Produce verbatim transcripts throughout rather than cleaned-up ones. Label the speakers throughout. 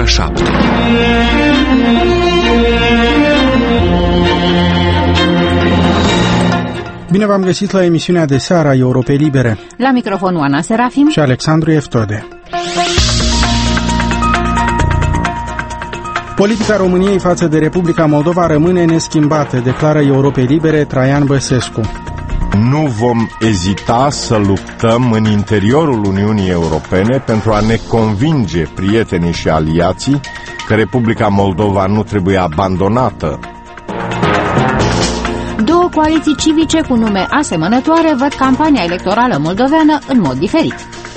Speaker 1: ora șapte.
Speaker 2: Bine v-am găsit la emisiunea de seară a Europei Libere.
Speaker 3: La microfon Oana Serafim
Speaker 2: și Alexandru Eftode. Politica României față de Republica Moldova rămâne neschimbată, declară Europei Libere Traian Băsescu.
Speaker 4: Nu vom ezita să luptăm în interiorul Uniunii Europene pentru a ne convinge prietenii și aliații că Republica Moldova nu trebuie abandonată.
Speaker 3: Două coaliții civice cu nume asemănătoare văd campania electorală moldoveană în mod diferit.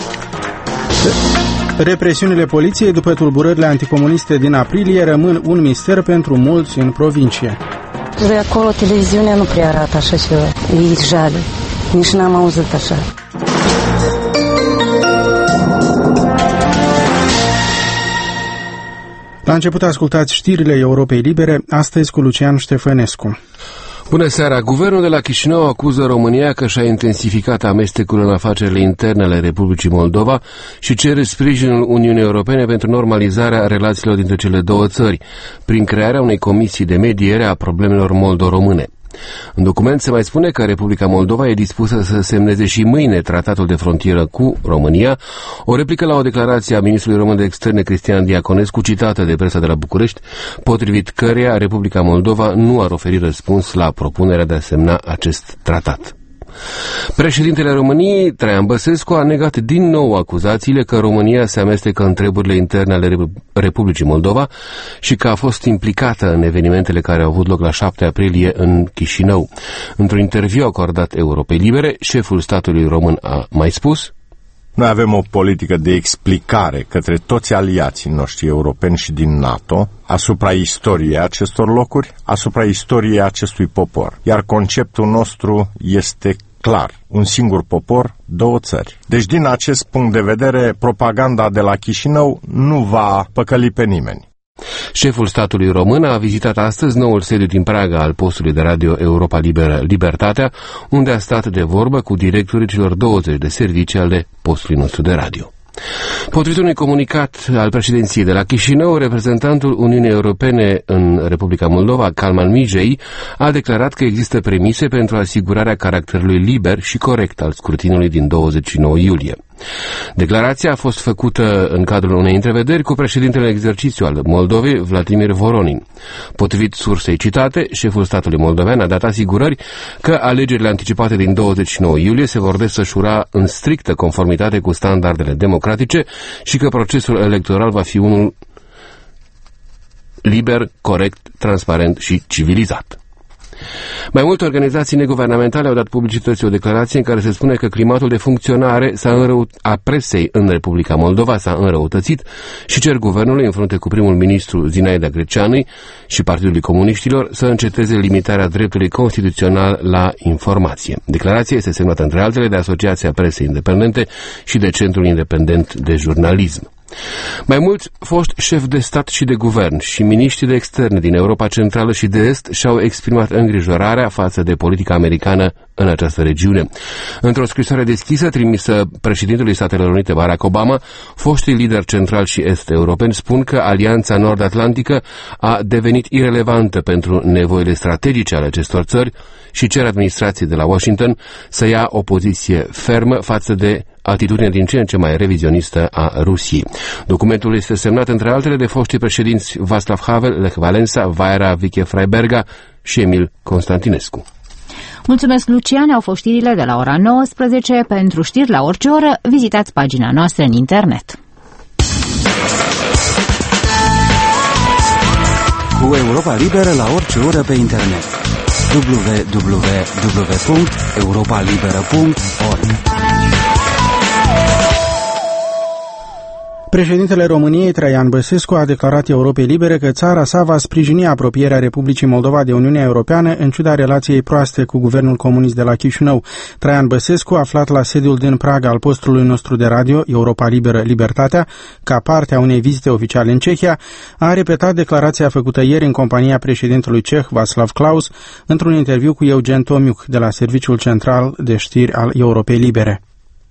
Speaker 2: Represiunile poliției după tulburările anticomuniste din aprilie rămân un mister pentru mulți în provincie.
Speaker 5: De acolo televiziunea nu prea arată așa ceva. E jale. Nici n-am auzit așa.
Speaker 2: La început ascultați știrile Europei Libere, astăzi cu Lucian Ștefănescu.
Speaker 1: Bună seara! Guvernul de la Chișinău acuză România că și-a intensificat amestecul în afacerile interne ale Republicii Moldova și cere sprijinul Uniunii Europene pentru normalizarea relațiilor dintre cele două țări, prin crearea unei comisii de mediere a problemelor moldo-române. În document se mai spune că Republica Moldova e dispusă să semneze și mâine tratatul de frontieră cu România, o replică la o declarație a ministrului român de externe Cristian Diaconescu, citată de presa de la București, potrivit căreia Republica Moldova nu ar oferi răspuns la propunerea de a semna acest tratat. Președintele României, Traian Băsescu, a negat din nou acuzațiile că România se amestecă în treburile interne ale Republicii Moldova și că a fost implicată în evenimentele care au avut loc la șapte aprilie în Chișinău. Într-un interviu acordat Europei Libere, șeful statului român a mai spus:
Speaker 4: Noi avem o politică de explicare către toți aliații noștri europeni și din NATO asupra istoriei acestor locuri, asupra istoriei acestui popor. Iar conceptul nostru este clar: un singur popor, două țări. Deci, din acest punct de vedere, propaganda de la Chișinău nu va păcăli pe nimeni.
Speaker 1: Șeful statului român a vizitat astăzi noul sediu din Praga al postului de radio Europa Liberă Libertatea, unde a stat de vorbă cu directorii celor douăzeci de servicii ale postului nostru de radio. Potrivit unui comunicat al președinției de la Chișinău, reprezentantul Uniunii Europene în Republica Moldova, Calman Mijei, a declarat că există premise pentru asigurarea caracterului liber și corect al scrutinului din douăzeci și nouă iulie. Declarația a fost făcută în cadrul unei întrevederi cu președintele exercițiu al Moldovei, Vladimir Voronin. Potrivit sursei citate, șeful statului moldovean a dat asigurări că alegerile anticipate din douăzeci și nouă iulie se vor desfășura în strictă conformitate cu standardele democratice și că procesul electoral va fi unul liber, corect, transparent și civilizat. Mai multe organizații neguvernamentale au dat publicității o declarație în care se spune că climatul de funcționare s-a înrăut- a presei în Republica Moldova s-a înrăutățit și cer guvernului, în frunte cu primul ministru Zinaida Greceanu și Partidului Comuniștilor, să înceteze limitarea dreptului constituțional la informație. Declarația este semnată între altele de Asociația Presei Independente și de Centrul Independent de Jurnalism. Mai mulți foști șefi de stat și de guvern și miniștri de externe din Europa Centrală și de Est și-au exprimat îngrijorarea față de politica americană în această regiune. Într-o scrisoare deschisă trimisă președintelui Statelor Unite Barack Obama, foștii lideri centrali și est-europeni spun că Alianța Nord-Atlantică a devenit irelevantă pentru nevoile strategice ale acestor țări și cer administrației de la Washington să ia o poziție fermă față de atitudinea din ce în ce mai revizionistă a Rusiei. Documentul este semnat între altele de foștii președinți Václav Havel, Lech Walesa, Vaira Viche-Freiberga și Emil Constantinescu.
Speaker 3: Mulțumesc, Lucian, au fost știrile de la ora nouăsprezece. Pentru știri la orice oră, vizitați pagina noastră în internet.
Speaker 6: Cu Europa Liberă la orice oră pe internet. w w w punct europa liberă punct org.
Speaker 2: Președintele României, Traian Băsescu, a declarat Europei Libere că țara sa va sprijini apropierea Republicii Moldova de Uniunea Europeană în ciuda relației proaste cu guvernul comunist de la Chișinău. Traian Băsescu, aflat la sediul din Praga al postului nostru de radio, Europa Liberă Libertatea, ca parte a unei vizite oficiale în Cehia, a repetat declarația făcută ieri în compania președintelui ceh Václav Klaus într-un interviu cu Eugen Tomiuc de la Serviciul Central de Știri al Europei Libere.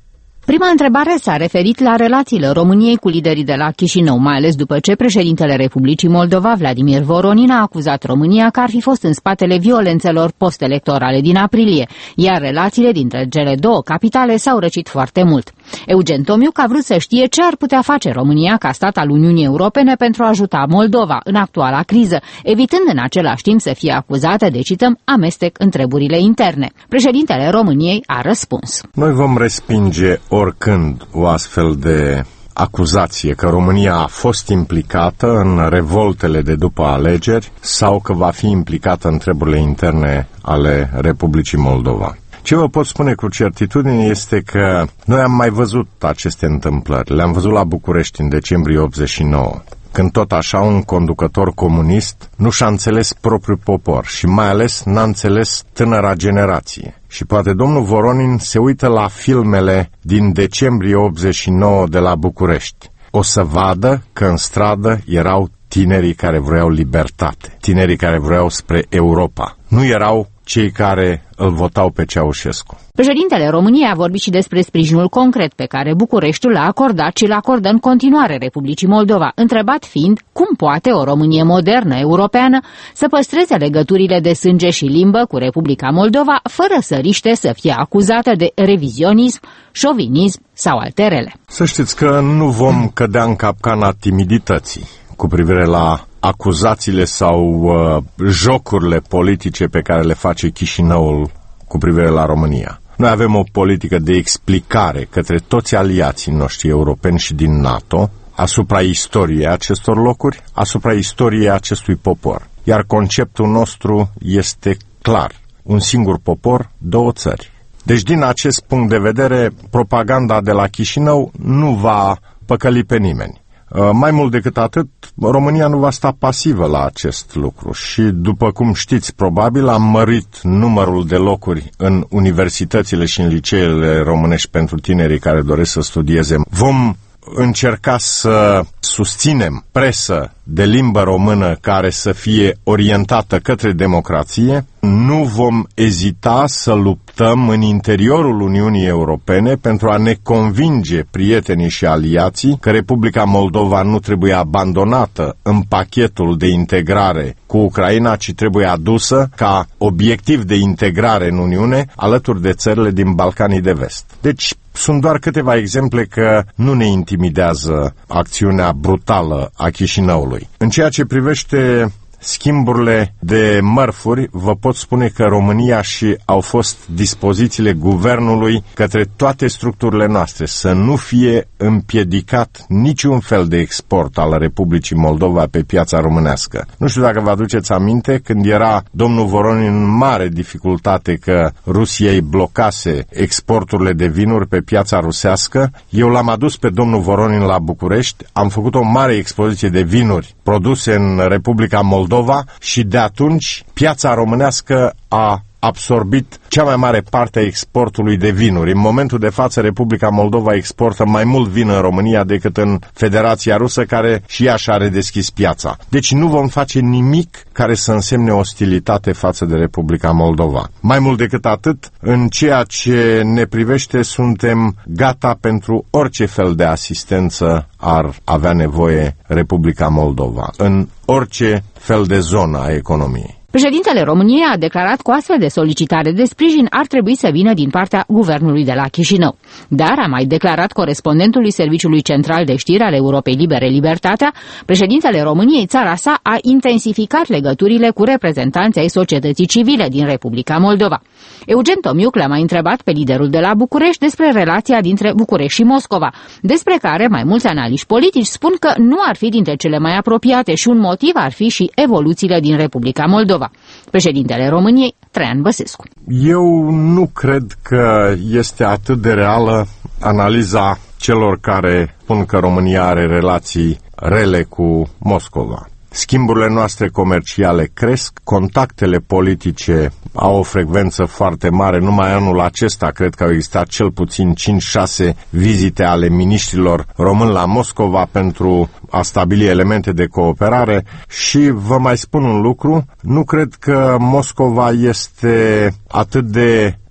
Speaker 3: Prima întrebare s-a referit la relațiile României cu liderii de la Chișinău, mai ales după ce președintele Republicii Moldova, Vladimir Voronin, a acuzat România că ar fi fost în spatele violențelor postelectorale din aprilie, iar relațiile dintre cele două capitale s-au răcit foarte mult. Eugen Tomiuc a vrut să știe ce ar putea face România ca stat al Uniunii Europene pentru a ajuta Moldova în actuala criză, evitând în același timp să fie acuzată de, cităm, amestec în treburile interne. Președintele României a răspuns:
Speaker 4: Noi vom respinge oricând o astfel de acuzație că România a fost implicată în revoltele de după alegeri sau că va fi implicată în treburile interne ale Republicii Moldova. Ce vă pot spune cu certitudine este că noi am mai văzut aceste întâmplări. Le-am văzut la București în decembrie optzeci și nouă, când tot așa un conducător comunist nu și-a înțeles propriul popor și mai ales n-a înțeles tânăra generație. Și poate domnul Voronin se uită la filmele din decembrie optzeci și nouă de la București. O să vadă că în stradă erau tinerii care vreau libertate, tinerii care vreau spre Europa. Nu erau cei care îl votau pe Ceaușescu.
Speaker 3: Președintele României a vorbit și despre sprijinul concret pe care Bucureștiul l-a acordat și l acordă în continuare Republicii Moldova, întrebat fiind cum poate o Românie modernă europeană să păstreze legăturile de sânge și limbă cu Republica Moldova fără să riște să fie acuzată de revizionism, șovinism sau alte rele.
Speaker 4: Să știți că nu vom cădea în capcana timidității cu privire la acuzațiile sau uh, jocurile politice pe care le face Chișinăul cu privire la România. Noi avem o politică de explicare către toți aliații noștri europeni și din NATO asupra istoriei acestor locuri, asupra istoriei acestui popor. Iar conceptul nostru este clar. Un singur popor, două țări. Deci din acest punct de vedere, propaganda de la Chișinău nu va păcăli pe nimeni. Mai mult decât atât, România nu va sta pasivă la acest lucru și, după cum știți, probabil am mărit numărul de locuri în universitățile și în liceele românești pentru tinerii care doresc să studieze. Vom încerca să susținem presă de limbă română care să fie orientată către democrație. Nu vom ezita să luptăm în interiorul Uniunii Europene pentru a ne convinge prietenii și aliații că Republica Moldova nu trebuie abandonată în pachetul de integrare cu Ucraina, ci trebuie adusă ca obiectiv de integrare în Uniune alături de țările din Balcanii de Vest. Deci, sunt doar câteva exemple că nu ne intimidează acțiunea brutală a Chișinăului. În ceea ce privește schimburile de mărfuri, vă pot spune că România și au fost dispozițiile guvernului către toate structurile noastre să nu fie împiedicat niciun fel de export al Republicii Moldova pe piața românească. Nu știu dacă vă aduceți aminte, când era domnul Voronin în mare dificultate că Rusia îi blocase exporturile de vinuri pe piața rusească, eu l-am adus pe domnul Voronin la București, am făcut o mare expoziție de vinuri produse în Republica Moldova și de atunci piața românească a absorbit cea mai mare parte a exportului de vinuri. În momentul de față, Republica Moldova exportă mai mult vin în România decât în Federația Rusă, care și ea și-a redeschis piața. Deci nu vom face nimic care să însemne ostilitate față de Republica Moldova. Mai mult decât atât, în ceea ce ne privește, suntem gata pentru orice fel de asistență ar avea nevoie Republica Moldova, în orice fel de zonă a economiei.
Speaker 3: Președintele României a declarat că o astfel de solicitare de sprijin ar trebui să vină din partea guvernului de la Chișinău. Dar a mai declarat corespondentului Serviciului Central de Știri al Europei Libere Libertatea, președintele României, țara sa, a intensificat legăturile cu reprezentanții ai societății civile din Republica Moldova. Eugen Tomiuc l-a mai întrebat pe liderul de la București despre relația dintre București și Moscova, despre care mai mulți analiști politici spun că nu ar fi dintre cele mai apropiate și un motiv ar fi și evoluțiile din Republica Moldova. Președintele României, Traian Băsescu.
Speaker 4: Eu nu cred că este atât de reală analiza celor care spun că România are relații rele cu Moscova. Schimburile noastre comerciale cresc, contactele politice au o frecvență foarte mare. Numai anul acesta cred că au existat cel puțin cinci șase vizite ale miniștrilor români la Moscova pentru a stabili elemente de cooperare și vă mai spun un lucru, nu cred că Moscova este atât de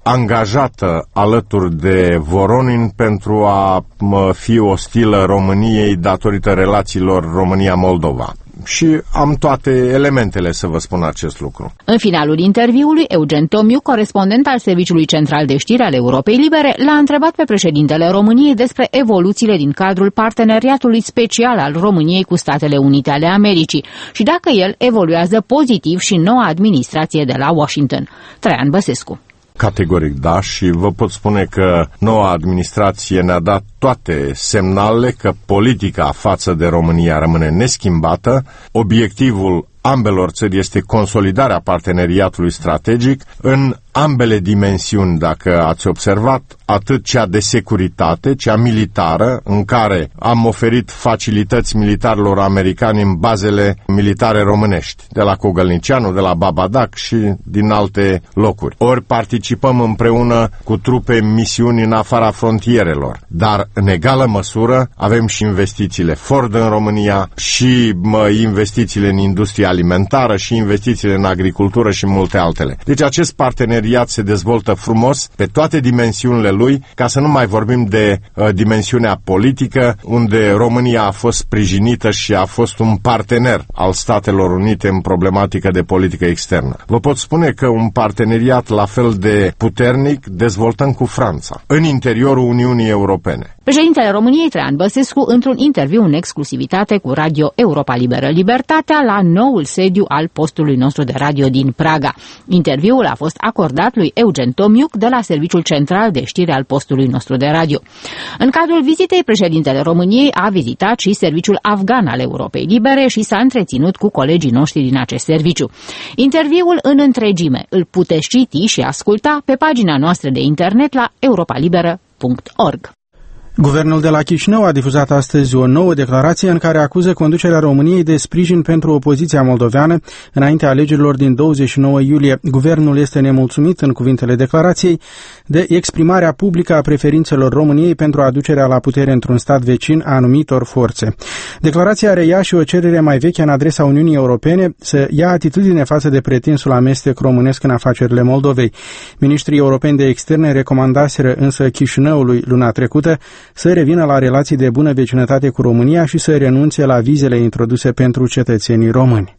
Speaker 4: angajată alături de Voronin pentru a fi ostilă României datorită relațiilor România-Moldova. Și am toate elementele să vă spun acest lucru.
Speaker 3: În finalul interviului, Eugen Tomiu, corespondent al Serviciului Central de Știri al Europei Libere, l-a întrebat pe președintele României despre evoluțiile din cadrul parteneriatului special al României cu Statele Unite ale Americii și dacă el evoluează pozitiv și noua administrație de la Washington. Traian Băsescu.
Speaker 4: Categoric da, și vă pot spune că noua administrație ne-a dat toate semnalele că politica față de România rămâne neschimbată. Obiectivul ambelor țări este consolidarea parteneriatului strategic în ambele dimensiuni, dacă ați observat, atât cea de securitate, cea militară, în care am oferit facilități militarilor americani în bazele militare românești, de la Cogălnicianu, de la Babadac și din alte locuri. Ori participăm împreună cu trupe în misiuni în afara frontierelor, dar în egală măsură avem și investițiile Ford în România și mă, investițiile în industria alimentară și investițiile în agricultură și multe altele. Deci acest parteneriat se dezvoltă frumos pe toate dimensiunile lui, ca să nu mai vorbim de uh, dimensiunea politică, unde România a fost sprijinită și a fost un partener al Statelor Unite în problematică de politică externă. Vă pot spune că un parteneriat la fel de puternic dezvoltăm cu Franța, în interiorul Uniunii Europene.
Speaker 3: Președintele României, Traian Băsescu, într-un interviu în exclusivitate cu Radio Europa Liberă Libertatea la noul sediu al postului nostru de radio din Praga. Interviul a fost acordat lui Eugen Tomiuc de la Serviciul Central de Știri al postului nostru de radio. În cadrul vizitei, președintele României a vizitat și Serviciul Afgan al Europei Libere și s-a întreținut cu colegii noștri din acest serviciu. Interviul în întregime îl puteți citi și asculta pe pagina noastră de internet la europalibera punct org.
Speaker 2: Guvernul de la Chișinău a difuzat astăzi o nouă declarație în care acuză conducerea României de sprijin pentru opoziția moldoveană înaintea alegerilor din douăzeci și nouă iulie. Guvernul este nemulțumit, în cuvintele declarației, de exprimarea publică a preferințelor României pentru aducerea la putere într-un stat vecin a anumitor forțe. Declarația reia și o cerere mai veche în adresa Uniunii Europene să ia atitudine față de pretinsul amestec românesc în afacerile Moldovei. Ministrii europeni de externe recomandaseră însă Chișinăului luna trecută să revină la relații de bună vecinătate cu România și să renunțe la vizele introduse pentru cetățenii români.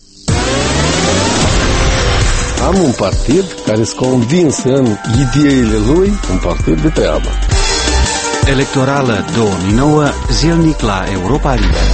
Speaker 7: Am un partid care sunt convins în ideile lui, un partid de treabă.
Speaker 6: Electorală două mii nouă, zilnic la Europa Liberă.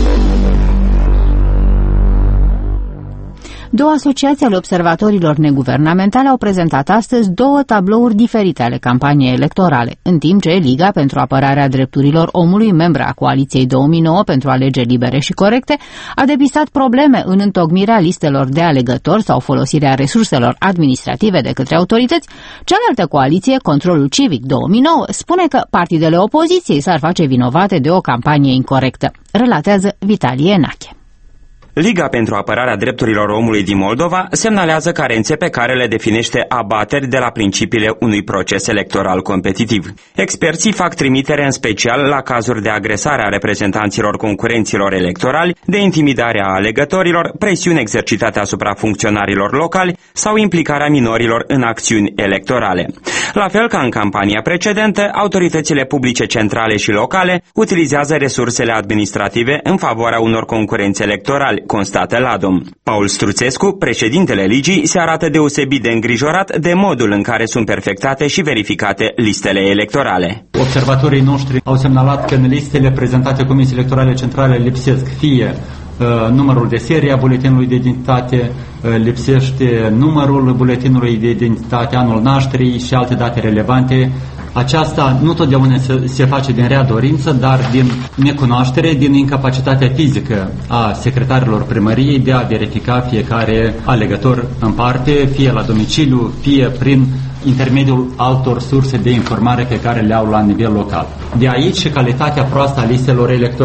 Speaker 3: Două asociații ale observatorilor neguvernamentale au prezentat astăzi două tablouri diferite ale campaniei electorale, în timp ce Liga pentru apărarea drepturilor omului, membra a Coaliției două mii nouă pentru alegeri libere și corecte, a depistat probleme în întocmirea listelor de alegători sau folosirea resurselor administrative de către autorități. Cealaltă coaliție, Controlul Civic două mii nouă, spune că partidele opoziției s-ar face vinovate de o campanie incorectă. Relatează Vitalie Enache.
Speaker 8: Liga pentru apărarea drepturilor omului din Moldova semnalează carențe pe care le definește abateri de la principiile unui proces electoral competitiv. Experții fac trimitere în special la cazuri de agresare a reprezentanților concurenților electorali, de intimidare a alegătorilor, presiuni exercitate asupra funcționarilor locali sau implicarea minorilor în acțiuni electorale. La fel ca în campania precedentă, autoritățile publice centrale și locale utilizează resursele administrative în favoarea unor concurenți electorali, constată Ladom. Paul Struțescu, președintele Ligii, se arată deosebit de îngrijorat de modul în care sunt perfectate și verificate listele electorale.
Speaker 9: Observatorii noștri au semnalat că în listele prezentate Comisiei Electorale Centrale lipsesc fie uh, numărul de serie a buletinului de identitate, uh, lipsește numărul buletinului de identitate, anul nașterii și alte date relevante. Aceasta nu totdeauna se, se face din rea dorință, dar din necunoaștere, din incapacitatea fizică a secretarilor primăriei de a verifica fiecare alegător în parte, fie la domiciliu, fie prin intermediul altor surse de informare pe care le au la nivel local. De aici și calitatea proastă a listelor electorale.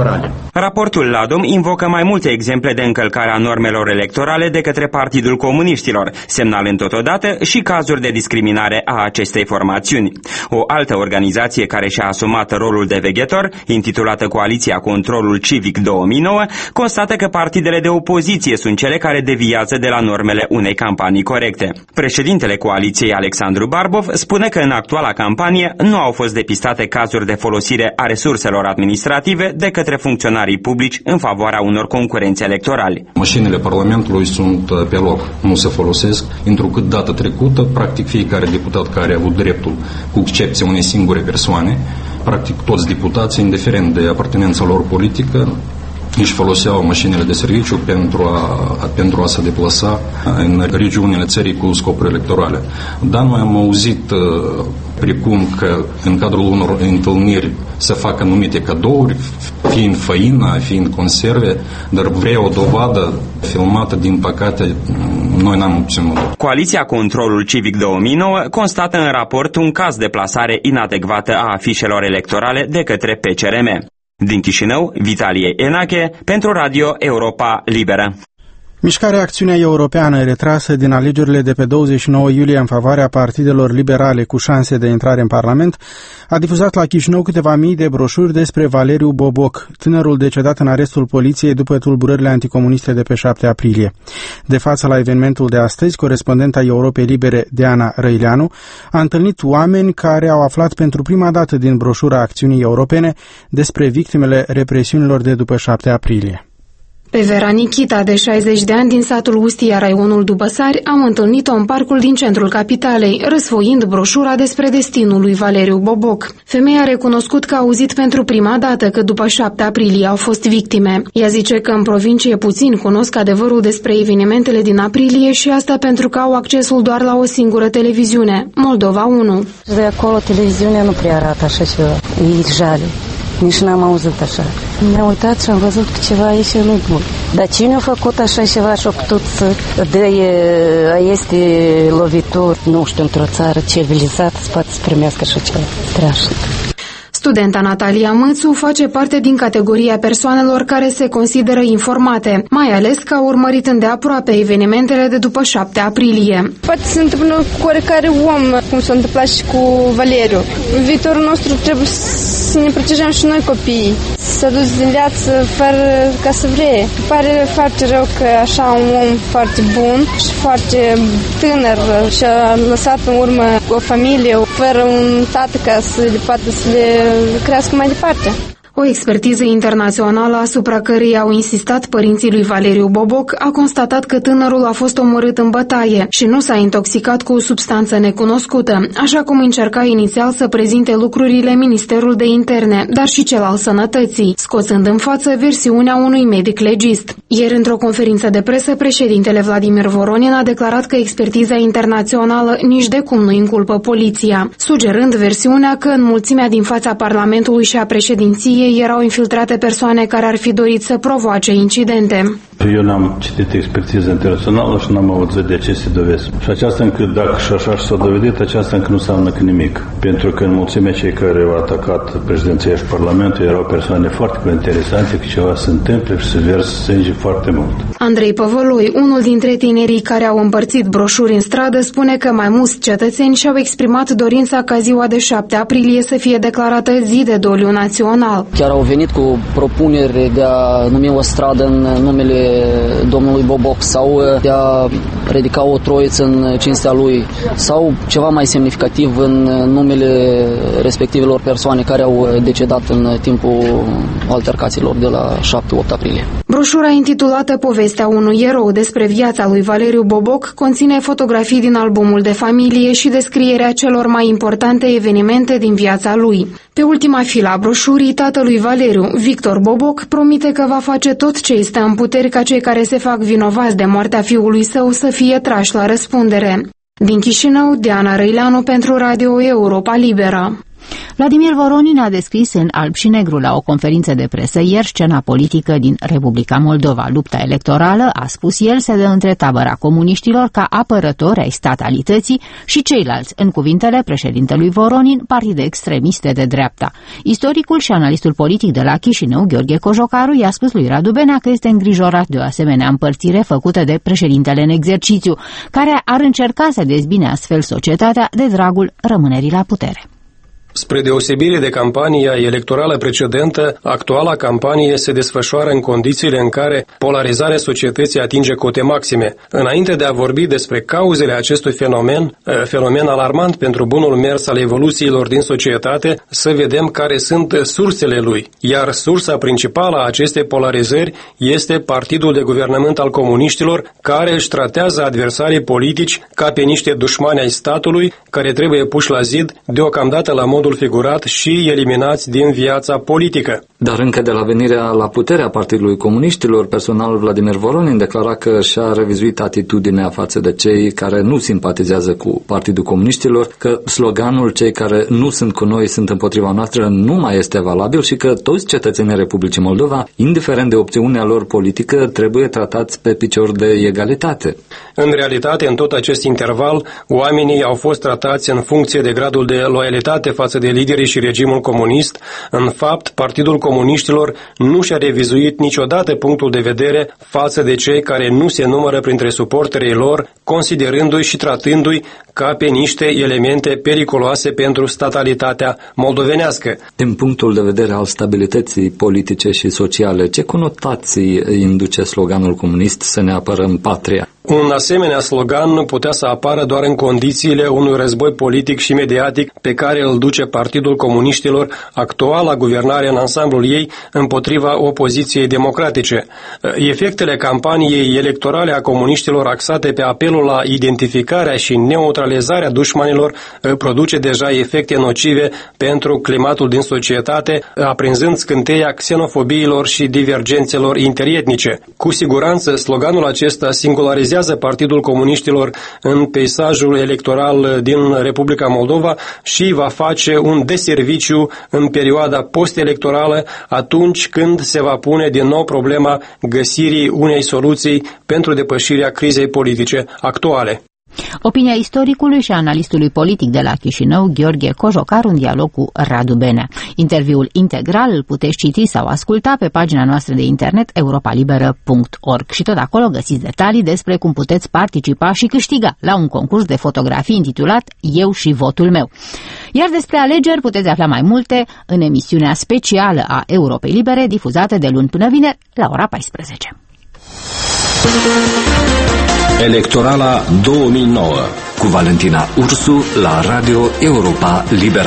Speaker 8: Raportul Ladom invocă mai multe exemple de încălcare a normelor electorale de către Partidul Comuniștilor, semnalând totodată și cazuri de discriminare a acestei formațiuni. O altă organizație care și-a asumat rolul de veghetor, intitulată Coaliția Controlul Civic două mii nouă, constată că partidele de opoziție sunt cele care deviază de la normele unei campanii corecte. Președintele coaliției, Alexandru Barbov, spune că în actuala campanie nu au fost depistate cazuri de folosire a resurselor administrative de către funcționarii publici în favoarea unor concurenți electorali.
Speaker 10: Mașinile Parlamentului sunt pe loc, nu se folosesc, întrucât data trecută, practic fiecare deputat care a avut dreptul, cu excepția unei singure persoane, practic toți deputații, indiferent de apartenența lor politică, își foloseau mașinile de serviciu pentru a, pentru a se deplasa în regiunile țării cu scopuri electorale. Dar noi am auzit precum că în cadrul unor întâlniri se fac anumite cadouri, fiind făină, fiind conserve, dar vreau o dovadă filmată, din păcate, noi n-am obținut.
Speaker 8: Coaliția Controlul Civic două mii nouă constată în raport un caz de plasare inadecvată a afișelor electorale de către P C R M. Din Chișinău, Vitalie Enache, pentru Radio Europa Liberă.
Speaker 2: Mișcarea Acțiunea Europeană, retrasă din alegerile de pe douăzeci și nouă iulie în favoarea partidelor liberale cu șanse de intrare în Parlament, a difuzat la Chișinău câteva mii de broșuri despre Valeriu Boboc, tânărul decedat în arestul poliției după tulburările anticomuniste de pe șapte aprilie. De față la evenimentul de astăzi, corespondenta Europei Libere, Deana Răileanu, a întâlnit oameni care au aflat pentru prima dată din broșura Acțiunii Europene despre victimele represiunilor de după șapte aprilie.
Speaker 11: Pe Vera Nichita, de șaizeci de ani, din satul Ustia, raionul Dubăsari, am întâlnit-o în parcul din centrul capitalei, răsfoind broșura despre destinul lui Valeriu Boboc. Femeia a recunoscut că a auzit pentru prima dată că după șapte aprilie au fost victime. Ea zice că în provincie puțin cunosc adevărul despre evenimentele din aprilie și asta pentru că au accesul doar la o singură televiziune, Moldova unu.
Speaker 5: De acolo televiziunea nu prea arată așa ceva, e jale. Nici n-am auzit așa. Ne-am uitat și am văzut că ceva aici nu-i bun. Dar cine a făcut așa ceva și a putut să dea, este lovitor, nu știu, într-o țară civilizată, să poate să primească așa ceva strașnic.
Speaker 11: Studenta Natalia Mățu face parte din categoria persoanelor care se consideră informate, mai ales că au urmărit îndeaproape evenimentele de după șapte aprilie.
Speaker 12: Poate se întâmplă cu oricare om, cum s-a întâmplat și cu Valeriu. În viitorul nostru trebuie să ne protejăm și noi copiii, să duci din viață fără ca să vrei. Pare foarte rău că așa un om foarte bun și foarte tânăr și-a lăsat în urmă o familie fără un tată ca să le poată să le crească mai departe.
Speaker 11: O expertiză internațională asupra căreia au insistat părinții lui Valeriu Boboc a constatat că tânărul a fost omorât în bătaie și nu s-a intoxicat cu o substanță necunoscută, așa cum încerca inițial să prezinte lucrurile Ministerul de Interne, dar și cel al Sănătății, scoțând în față versiunea unui medic legist. Ieri, într-o conferință de presă, președintele Vladimir Voronin a declarat că expertiza internațională nici de cum nu inculpă poliția, sugerând versiunea că în mulțimea din fața Parlamentului și a președinției erau infiltrate persoane care ar fi dorit să provoace incidente.
Speaker 13: Eu n-am citit expertiza internațională și n-am auzit de aceste dovezi. Și aceasta încă, dacă și așa s-a dovedit, aceasta încă nu înseamnă că nimic. Pentru că în mulțimea cei care au atacat președinția și Parlamentul erau persoane foarte interesante, că ceva se întâmplă și se versă sânge foarte mult.
Speaker 11: Andrei Păvălui, unul dintre tinerii care au împărțit broșuri în stradă, spune că mai mulți cetățeni și-au exprimat dorința ca ziua de șapte aprilie să fie declarată zi de doliu național.
Speaker 14: Chiar au venit cu propuneri de a numi o stradă în numele domnului Boboc sau de a ridica o troiță în cinstea lui sau ceva mai semnificativ în numele respectivelor persoane care au decedat în timpul altercațiilor de la șapte opt aprilie.
Speaker 11: Broșura intitulată Povestea unui erou despre viața lui Valeriu Boboc conține fotografii din albumul de familie și descrierea celor mai importante evenimente din viața lui. Pe ultima filă a broșurii, tatălui Valeriu, Victor Boboc, promite că va face tot ce îi stă în puteri ca cei care se fac vinovați de moartea fiului său să fie trași la răspundere. Din Chișinău, Deana Răileanu pentru Radio Europa Liberă.
Speaker 3: Vladimir Voronin a descris în alb și negru la o conferință de presă ieri scena politică din Republica Moldova. Lupta electorală, a spus el, se dă între tabăra comuniștilor ca apărători ai statalității și ceilalți, în cuvintele președintelui Voronin, partide extremiste de dreapta. Istoricul și analistul politic de la Chișinău, Gheorghe Cojocaru, i-a spus lui Radu Benea că este îngrijorat de o asemenea împărțire făcută de președintele în exercițiu, care ar încerca să dezbine astfel societatea de dragul rămânerii la putere.
Speaker 15: Spre deosebire de campania electorală precedentă, actuala campanie se desfășoară în condițiile în care polarizarea societății atinge cote maxime. Înainte de a vorbi despre cauzele acestui fenomen, fenomen alarmant pentru bunul mers al evoluțiilor din societate, să vedem care sunt sursele lui. Iar sursa principală a acestei polarizări este Partidul de Guvernământ al Comuniștilor, care își tratează adversarii politici ca pe niște dușmani ai statului, care trebuie puși la zid, deocamdată la mod figurat și eliminați din viața politică.
Speaker 16: Dar încă de la venirea la putere a Partidului Comuniștilor, personalul Vladimir Voronin declara că și-a revizuit atitudinea față de cei care nu simpatizează cu Partidul Comuniștilor, că sloganul "cei care nu sunt cu noi sunt împotriva noastră" nu mai este valabil și că toți cetățenii Republicii Moldova, indiferent de opțiunea lor politică, trebuie tratați pe picior de egalitate.
Speaker 15: În realitate, în tot acest interval, oamenii au fost tratați în funcție de gradul de loialitate față de liderii și regimul comunist. În fapt, Partidul Comuniștilor nu și-a revizuit niciodată punctul de vedere față de cei care nu se numără printre suporterii lor, considerându-i și tratându-i ca pe niște elemente periculoase pentru statalitatea moldovenească.
Speaker 16: Din punctul de vedere al stabilității politice și sociale, ce conotații induce sloganul comunist "să ne apărăm patria"?
Speaker 15: Un asemenea slogan putea să apară doar în condițiile unui război politic și mediatic pe care îl duce Partidul Comuniștilor, actuala guvernare în ansamblul ei, împotriva opoziției democratice. Efectele campaniei electorale a comuniștilor axate pe apelul la identificarea și neutralizarea dușmanilor produce deja efecte nocive pentru climatul din societate, aprinzând scânteia xenofobiilor și divergențelor interietnice. Cu siguranță, sloganul acesta singularizează Partidul Comuniștilor în peisajul electoral din Republica Moldova și va face un deserviciu în perioada post-electorală, atunci când se va pune din nou problema găsirii unei soluții pentru depășirea crizei politice actuale.
Speaker 3: Opinia istoricului și analistului politic de la Chișinău, Gheorghe Cojocaru, în dialog cu Radu Benea. Interviul integral îl puteți citi sau asculta pe pagina noastră de internet europa liberă punct org și tot acolo găsiți detalii despre cum puteți participa și câștiga la un concurs de fotografii intitulat Eu și votul meu. Iar despre alegeri puteți afla mai multe în emisiunea specială a Europei Libere, difuzată de luni până vineri la ora paisprezece.
Speaker 17: Electorala două mii nouă
Speaker 6: cu Valentina Ursu la Radio Europa Liberă.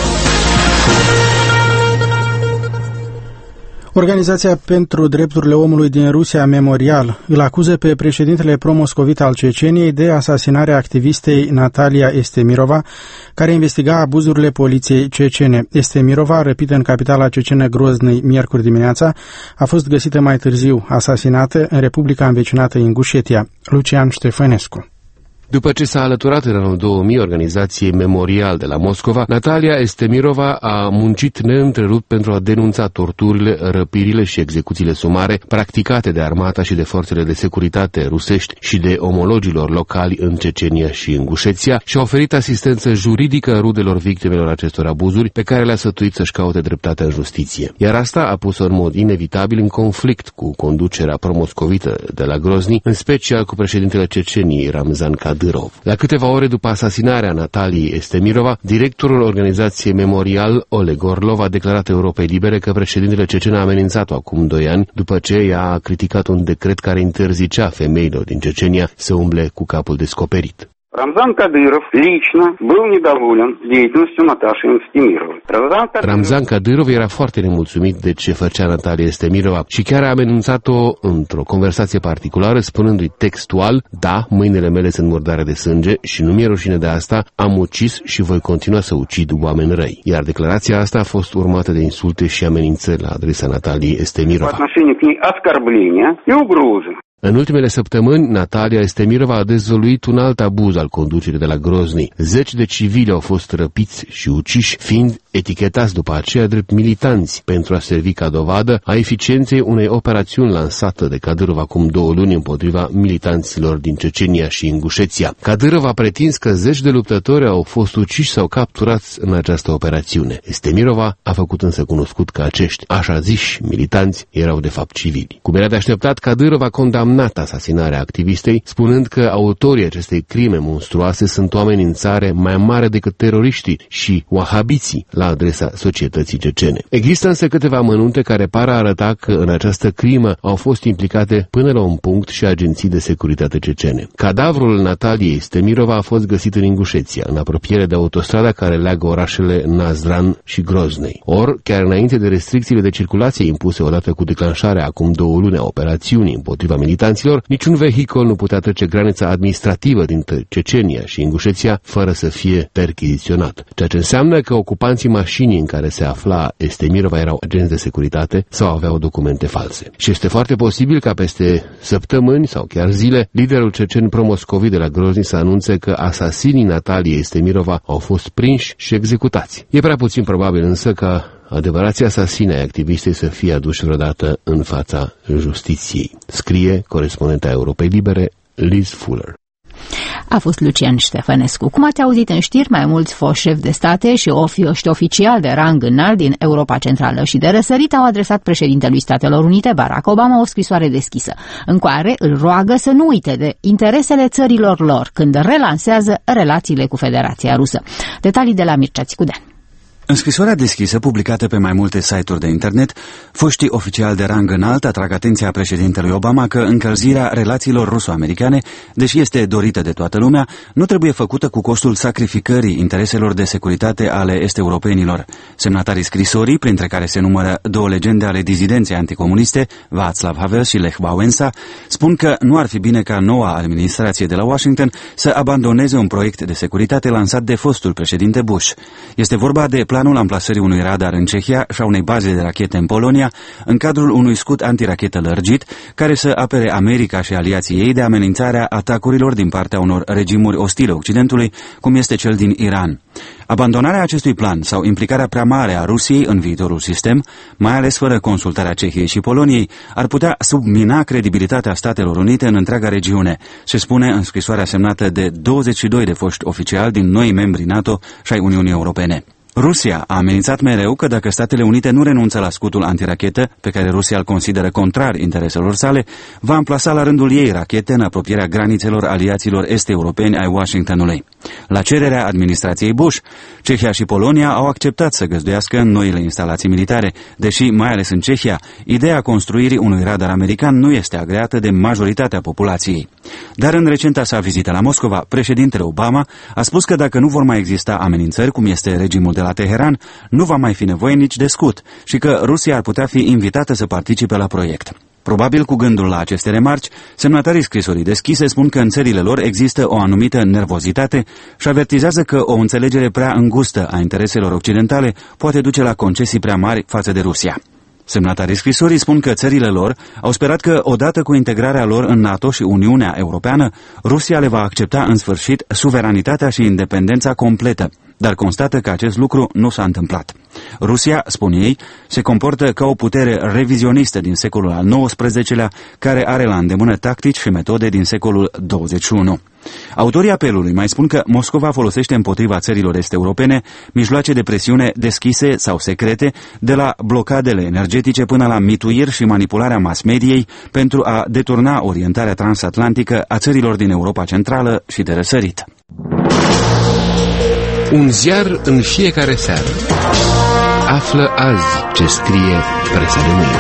Speaker 2: Organizația pentru Drepturile Omului din Rusia, Memorial, îl acuză pe președintele pro-moscovit al Ceceniei de asasinarea activistei Natalia Estemirova, care investiga abuzurile poliției cecene. Estemirova, răpită în capitala cecenă Grozny miercuri dimineața, a fost găsită mai târziu asasinată în Republica învecinată Ingușetia. Lucian Ștefănescu.
Speaker 1: După ce s-a alăturat în anul două mii organizației Memorial de la Moscova, Natalia Estemirova a muncit neîntrerupt pentru a denunța torturile, răpirile și execuțiile sumare practicate de armata și de forțele de securitate rusești și de omologilor locali în Cecenia și Ingușeția și a oferit asistență juridică rudelor victimelor acestor abuzuri, pe care le-a sfătuit să-și caute dreptatea în justiție. Iar asta a pus-o în mod inevitabil în conflict cu conducerea promoscovită de la Grozny, în special cu președintele Ceceniei, Ramzan Kadyrov. La câteva ore după asasinarea Nataliei Estemirova, directorul organizației Memorial, Oleg Orlov, a declarat Europei Libere că președintele cecen a amenințat-o acum doi ani, după ce ea a criticat un decret care interzicea femeilor din Cecenia să umble cu capul descoperit.
Speaker 18: Рамзан Кадыров лично был недоволен деятельностью Наташи Естемировой.
Speaker 1: Ramzan Kadyrov era foarte nemulțumit de ce făcea Natalia Estemirova și chiar a amenințat-o într-o conversație particulară, spunându-i textual: "Da, mâinile mele sunt murdare de sânge și nu mi-e rușine de asta, am ucis și voi continua să ucid oameni răi." Iar declarația asta a fost urmată de insulte și amenințări la adresa Nataliei Estemirova. În ultimele săptămâni, Natalia Estemirova a dezvăluit un alt abuz al conducerii de la Grozny. Zeci de civili au fost răpiți și uciși, fiind etichetați după aceea drept militanți pentru a servi ca dovadă a eficienței unei operațiuni lansată de Kadyrov acum două luni împotriva militanților din Cecenia și Ingușeția. Kadyrov a pretins că zeci de luptători au fost uciși sau capturați în această operațiune. Estemirova a făcut însă cunoscut că acești așa ziși militanți erau de fapt civili. Cum era de așteptat, Kadyrov a condamnat asasinarea activistei, spunând că autorii acestei crime monstruoase sunt o amenințare mai mare decât teroriștii și wahabiții la adresa societății cecene. Există însă câteva amănunte care par a arăta că în această crimă au fost implicate până la un punct și agenții de securitate cecene. Cadavrul Nataliei Estemirova a fost găsit în Ingușeția, în apropiere de autostrada care leagă orașele Nazran și Groznei. Or, chiar înainte de restricțiile de circulație impuse odată cu declanșarea acum două luni a operațiunii împotriva militanților, niciun vehicul nu putea trece granița administrativă dintre Cecenia și Ingușeția fără să fie perchiziționat, ceea ce înseamnă că ocupanții mașinii în care se afla Estemirova erau agenți de securitate sau aveau documente false. Și este foarte posibil ca peste săptămâni sau chiar zile, liderul cecen pro-moscovit de la Grozni să anunțe că asasinii Nataliei Estemirova au fost prinși și executați. E prea puțin probabil însă ca adevărații asasini ai activistei să fie aduși vreodată în fața justiției, scrie corespondenta Europei Libere, Liz Fuller.
Speaker 3: A fost Lucian Ștefănescu. Cum ați auzit în știri, mai mulți foști șefi de state și ofiști oficiali de rang înalt din Europa Centrală și de Răsărit au adresat președintelui Statelor Unite, Barack Obama, o scrisoare deschisă, în care îl roagă să nu uite de interesele țărilor lor când relansează relațiile cu Federația Rusă. Detalii de la Mircea Țicudean.
Speaker 6: În scrisoarea deschisă, publicată pe mai multe site-uri de internet, foștii oficiali de rang înalt atrag atenția președintelui Obama că încălzirea relațiilor ruso-americane, deși este dorită de toată lumea, nu trebuie făcută cu costul sacrificării intereselor de securitate ale est-europenilor. Semnatarii scrisorii, printre care se numără două legende ale dizidenței anticomuniste, Václav Havel și Lech Wałęsa, spun că nu ar fi bine ca noua administrație de la Washington să abandoneze un proiect de securitate lansat de fostul președinte Bush. Este vorba de planul amplasării unui radar în Cehia și a unei baze de rachete în Polonia, în cadrul unui scut antirachetă lărgit, care să apere America și aliații ei de amenințarea atacurilor din partea unor regimuri ostile Occidentului, cum este cel din Iran. Abandonarea acestui plan sau implicarea prea mare a Rusiei în viitorul sistem, mai ales fără consultarea Cehiei și Poloniei, ar putea submina credibilitatea Statelor Unite în întreaga regiune, se spune în scrisoarea semnată de douăzeci și doi de foști oficiali din noi membri NATO și ai Uniunii Europene. Rusia a amenințat mereu că dacă Statele Unite nu renunță la scutul antirachetă, pe care Rusia îl consideră contrar intereselor sale, va amplasa la rândul ei rachete în apropierea granițelor aliaților est-europeni ai Washingtonului. La cererea administrației Bush, Cehia și Polonia au acceptat să găzduiască în noile instalații militare, deși, mai ales în Cehia, ideea construirii unui radar american nu este agreată de majoritatea populației. Dar în recenta sa vizită la Moscova, președintele Obama a spus că dacă nu vor mai exista amenințări, cum este regimul de la Teheran, nu va mai fi nevoie nici de scut și că Rusia ar putea fi invitată să participe la proiect. Probabil cu gândul la aceste remarci, semnatarii scrisorii deschise spun că în țările lor există o anumită nervozitate și avertizează că o înțelegere prea îngustă a intereselor occidentale poate duce la concesii prea mari față de Rusia. Semnatarii scrisorii spun că țările lor au sperat că, odată cu integrarea lor în NATO și Uniunea Europeană, Rusia le va accepta în sfârșit suveranitatea și independența completă, dar constată că acest lucru nu s-a întâmplat. Rusia, spun ei, se comportă ca o putere revizionistă din secolul al nouăsprezecelea, care are la îndemână tactici și metode din secolul douăzeci și unu. Autorii apelului mai spun că Moscova folosește împotriva țărilor est-europene mijloace de presiune deschise sau secrete, de la blocadele energetice până la mituiri și manipularea mass-mediei pentru a deturna orientarea transatlantică a țărilor din Europa Centrală și de Răsărit.
Speaker 1: Un ziar în fiecare seară. Află azi ce scrie presa de mâine.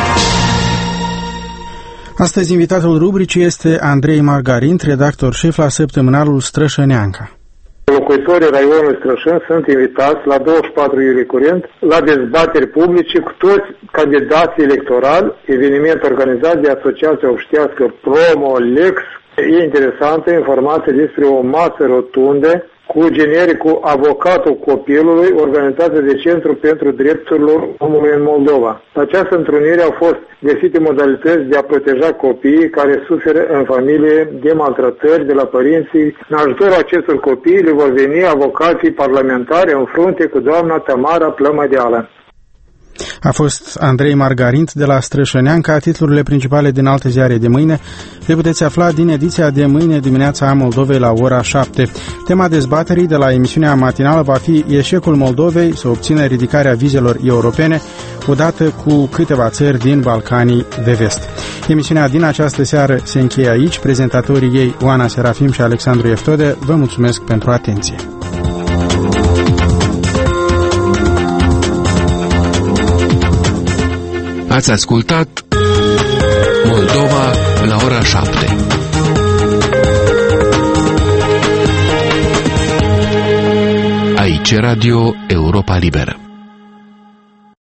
Speaker 2: Astăzi invitatul rubricii este Andrei Margarint, redactor șef la săptămânalul Strășăneanca.
Speaker 19: Locuitorii raionului Strășân sunt invitați la douăzeci și patru iulie curent la dezbateri publice cu toți candidații electorali, eveniment organizat de Asociația Obștească Promo Lex. E interesantă informație despre o masă rotundă cu cu genericul Avocatul Copilului, organizată de Centru pentru Drepturile Omului în Moldova. La această întrunire au fost găsite modalități de a proteja copiii care suferă în familie de maltratări de la părinții. În ajutorul acestor copii le vor veni avocații parlamentari în frunte cu doamna Tamara Plămădeală.
Speaker 2: A fost Andrei Margarint de la Strășăneanca. Titlurile principale din alte ziare de mâine le puteți afla din ediția de mâine dimineața a Moldovei la ora șapte. Tema dezbaterii de la emisiunea matinală va fi eșecul Moldovei să obțină ridicarea vizelor europene odată cu câteva țări din Balcanii de Vest. Emisiunea din această seară se încheie aici. Prezentatorii ei, Oana Serafim și Alexandru Eftode, vă mulțumesc pentru atenție.
Speaker 1: Ați ascultat Moldova la ora șapte. Aici Radio Europa Liberă.